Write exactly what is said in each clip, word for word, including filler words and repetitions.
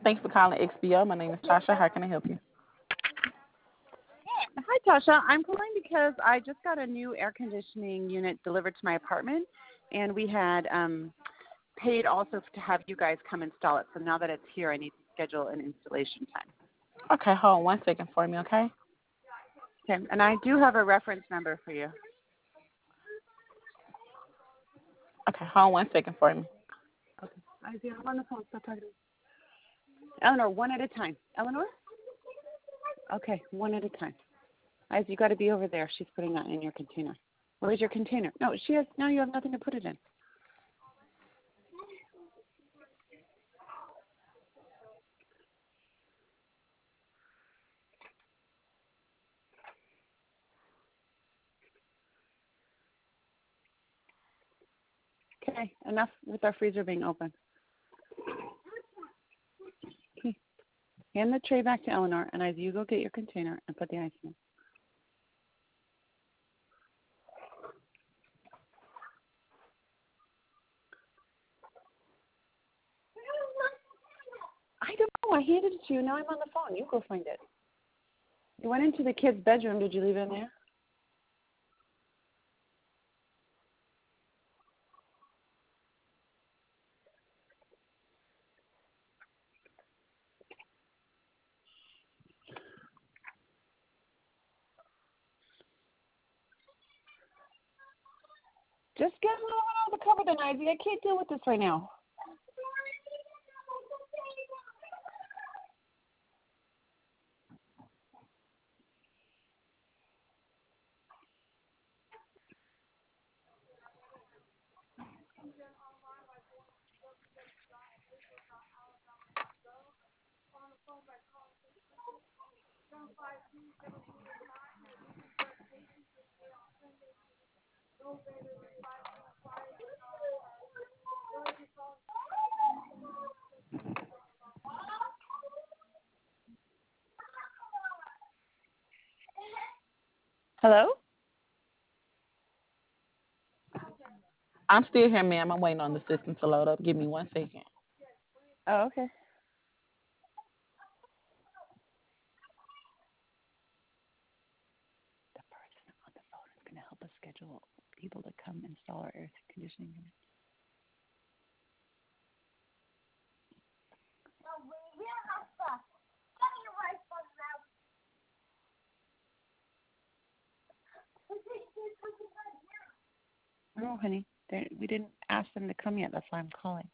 Thanks for calling X B O. My name is Tasha. How can I help you? Hi, Tasha. I'm calling because I just got a new air conditioning unit delivered to my apartment, and we had um, paid also to have you guys come install it. So now that it's here, I need to schedule an installation time. Okay, hold on one second for me, okay? Okay, and I do have a reference number for you. Okay, hold on one second for me. Okay. Isaiah, I'm on the phone. Stop talking to me. Eleanor, one at a time. Eleanor? Okay, one at a time. Isaac, you got to be over there. She's putting that in your container. Where's your container? No, she has. Now you have nothing to put it in. Okay, enough with our freezer being open. Okay. Hand the tray back to Eleanor, and as you go get your container and put the ice in. I don't know. I handed it to you. Now I'm on the phone. You go find it. You went into the kid's bedroom. Did you leave it in there? Just get another one out of the cupboard then, Ivy. I can't deal with this right now. Hello? I'm still here, ma'am. I'm waiting on the system to load up. Give me one second. Oh, okay. The person on the phone is going to help us schedule people to come install our air conditioning unit. No, honey. They, we didn't ask them to come yet. That's why I'm calling.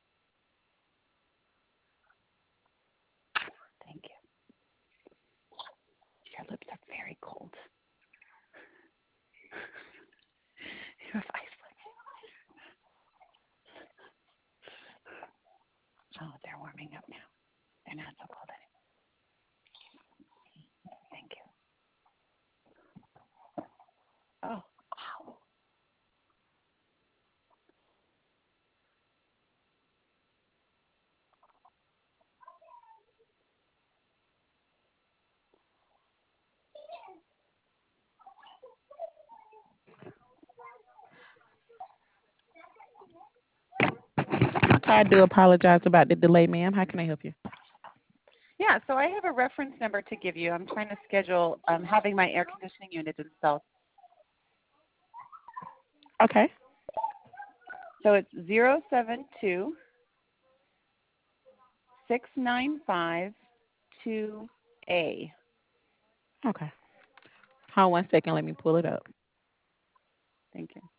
Thank you. Your lips are very cold. You have ice lips. Oh, they're warming up now. They're not so cold anymore. Thank you. Oh, ow. Okay, I do apologize about the delay, ma'am. How can I help you? Yeah, so I have a reference number to give you. I'm trying to schedule um, having my air conditioning unit installed. Okay. So it's zero seven two six nine five two A. Okay. Hold on one second. Let me pull it up. Thank you.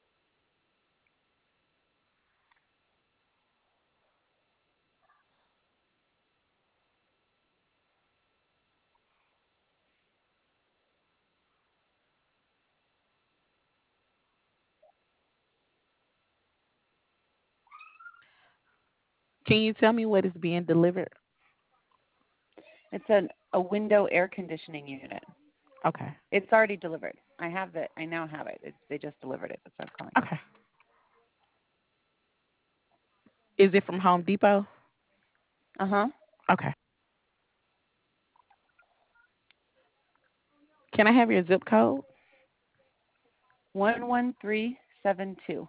Can you tell me what is being delivered? It's an, a window air conditioning unit. Okay. It's already delivered. I have it. I now have it. It's, they just delivered it. That's what I'm calling. Okay. Is it from Home Depot? Uh-huh. Okay. Can I have your zip code? one one three seven two.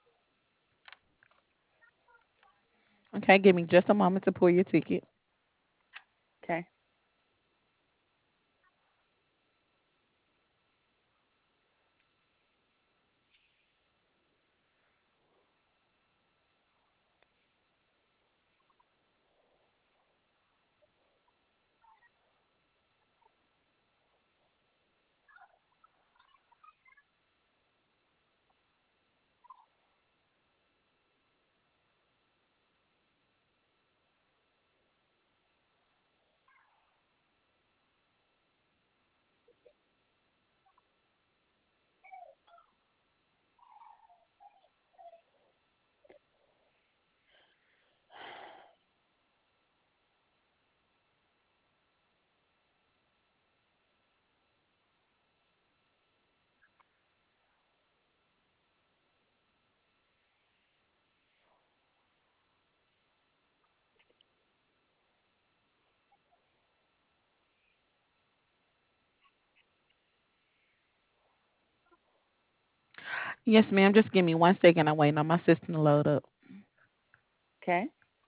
Okay, give me just a moment to pull your ticket. Okay. Yes, ma'am. Just give me one second. I'm waiting on my system to load up. Okay.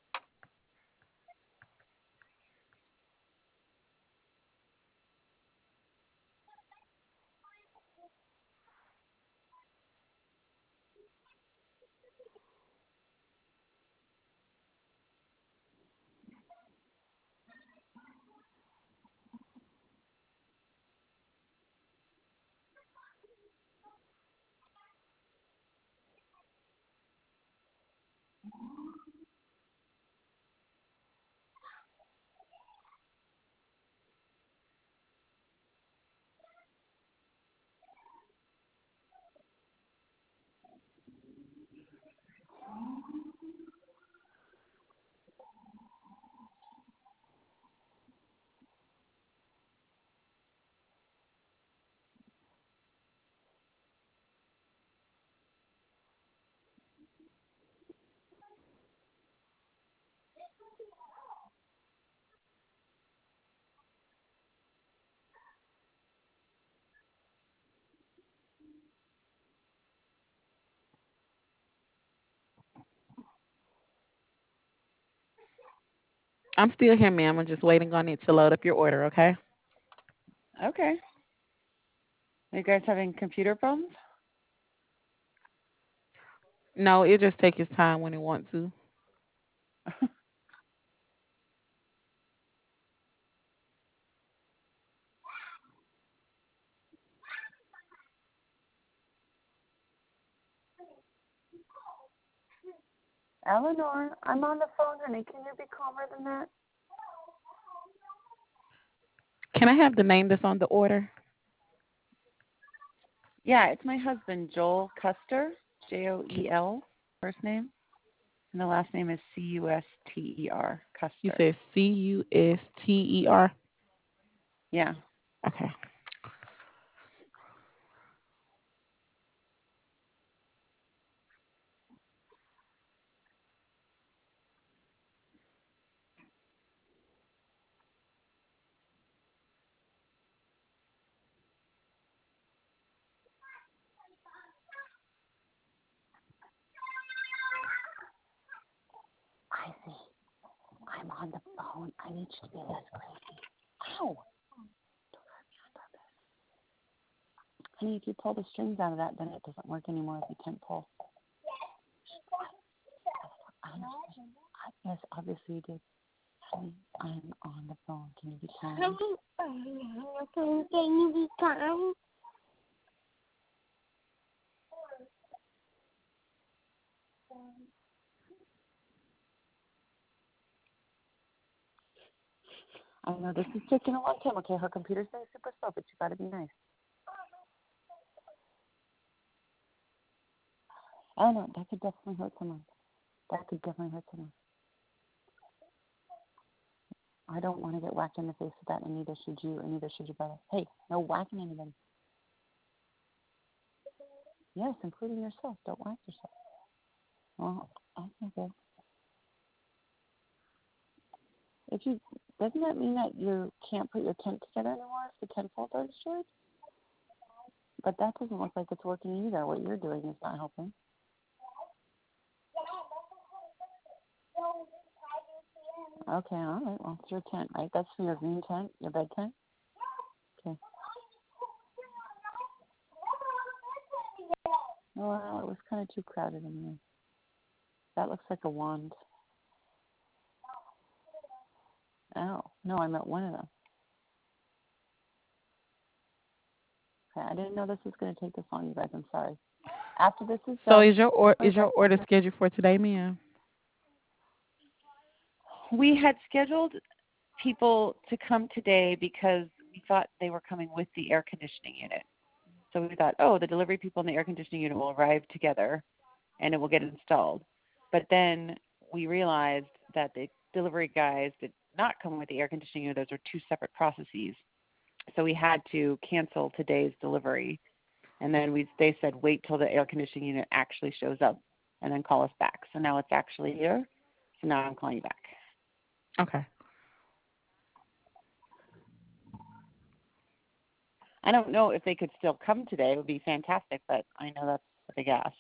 I'm still here, ma'am. I'm just waiting on it to load up your order, okay? Okay. Are you guys having computer problems? No, it just take its time when it wants to. Eleanor, I'm on the phone, honey. Can you be calmer than that? Can I have the name that's on the order? Yeah, it's my husband, Joel Custer, J O E L, first name, and the last name is C U S T E R, You Custer. said C U S T E R. Yeah. Okay. Ivy, I'm on the phone. I need you to be less crazy. Ow! Don't hurt me on purpose. Honey, if you pull the strings out of that, then it doesn't work anymore if you can't pull. I understand. I, yes, obviously you did. Honey, I'm on the phone. Can you be calm? Can you be calm? I know this is taking a long time. Okay, her computer's being super slow, but you gotta be nice. I know that could definitely hurt someone. That could definitely hurt someone. I don't want to get whacked in the face with that, and neither should you, and neither should your brother. Hey, no whacking anybody. Yes, including yourself. Don't whack yourself. Well, that's okay. If you doesn't that mean that you can't put your tent together anymore if the tent poles are destroyed? But that doesn't look like it's working either. What you're doing is not helping. Okay, all right. Well, it's your tent, right? That's for your green tent, your bed tent? Okay. Oh, wow, it was kind of too crowded in here. That looks like a wand. Oh, no, I meant one of them. Okay, I didn't know this was going to take this long, you guys. I'm sorry. After this is So done, is your in or is your twenty-five order seconds, scheduled for today, ma'am? we had scheduled people to come today because we thought they were coming with the air conditioning unit. So we thought, oh, the delivery people and the air conditioning unit will arrive together and it will get installed. But then we realized that the delivery guys did not come with the air conditioning unit. Those are two separate processes. So we had to cancel today's delivery. And then we they said wait till the air conditioning unit actually shows up and then call us back. So now it's actually here. So now I'm calling you back. Okay. I don't know if they could still come today. It would be fantastic, but I know that's a big ask.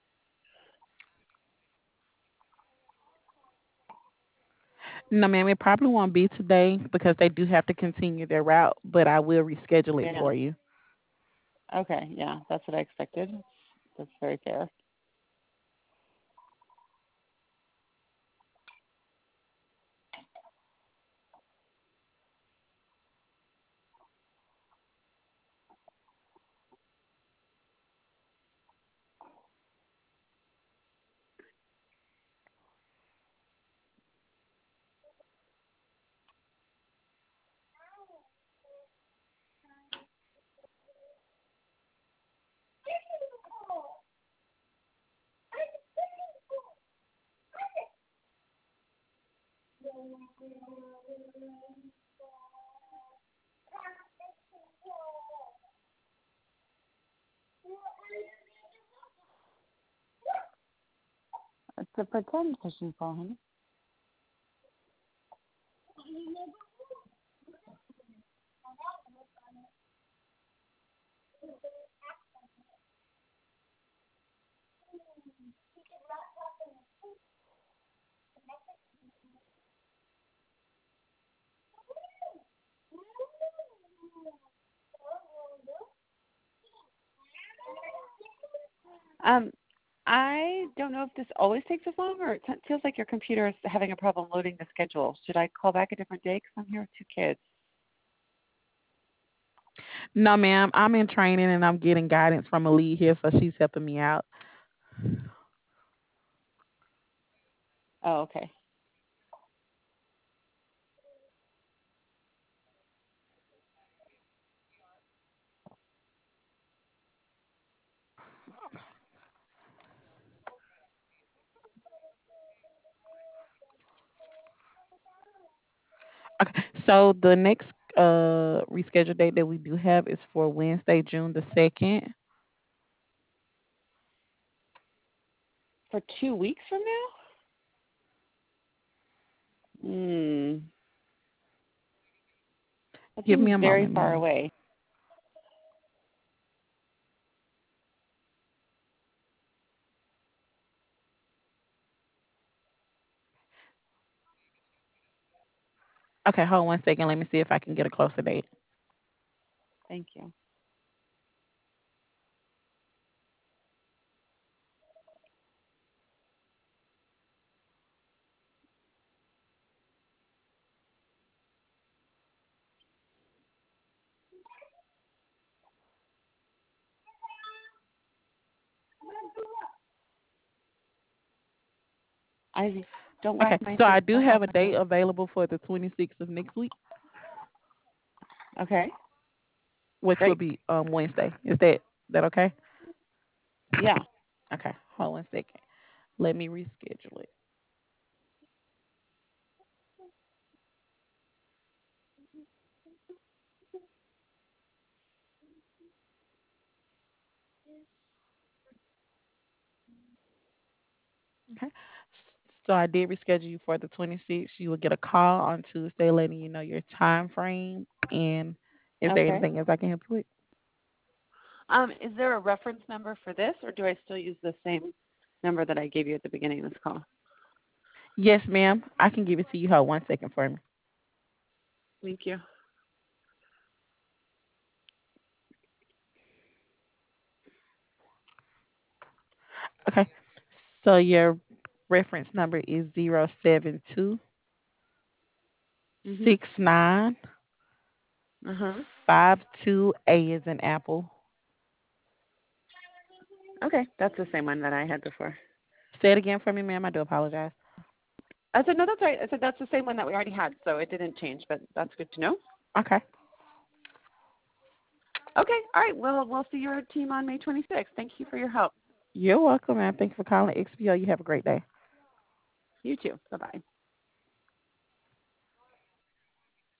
No, ma'am, it probably won't be today because they do have to continue their route, but I will reschedule it Yeah. for you. Okay. Yeah, that's what I expected. That's very fair. It's a pretend fishing pole, honey. Um, I don't know if this always takes this long, or it feels like your computer is having a problem loading the schedule. Should I call back a different day? Because I'm here with two kids. No, ma'am, I'm in training and I'm getting guidance from a lead here, so she's helping me out. Oh, okay. Okay. So the next uh rescheduled date that we do have is for Wednesday, June the second. For two weeks from now? Hmm. That Give me seems a very moment, far ma'am. away. Okay, hold one second. Let me see if I can get a closer date. Thank you. Ivy, don't whack Okay, my so face. I do Don't have whack a my date face. available for the twenty-sixth of next week, Okay. which will Great. be um Wednesday. Is that that okay? Yeah. Okay, hold one second. Let me reschedule it. Okay. S- So I did reschedule you for the twenty-sixth. You will get a call on Tuesday letting you know your time frame. And is there Okay. anything else I can help you with? Um, is there a reference number for this, or do I still use the same number that I gave you at the beginning of this call? Yes, ma'am. I can give it to you. Hold one second for me. Thank you. Okay. So your reference number is zero seven two Mhm. six nine Uh huh. five two A is an apple. Okay, that's the same one that I had before. Say it again for me, ma'am. I do apologize. I said no, that's right. I said that's the same one that we already had, so it didn't change, but that's good to know. Okay. Okay, all right. Well, we'll see your team on May twenty-sixth. Thank you for your help. You're welcome, ma'am. Thank you for calling X P O. You have a great day. You too. Bye bye.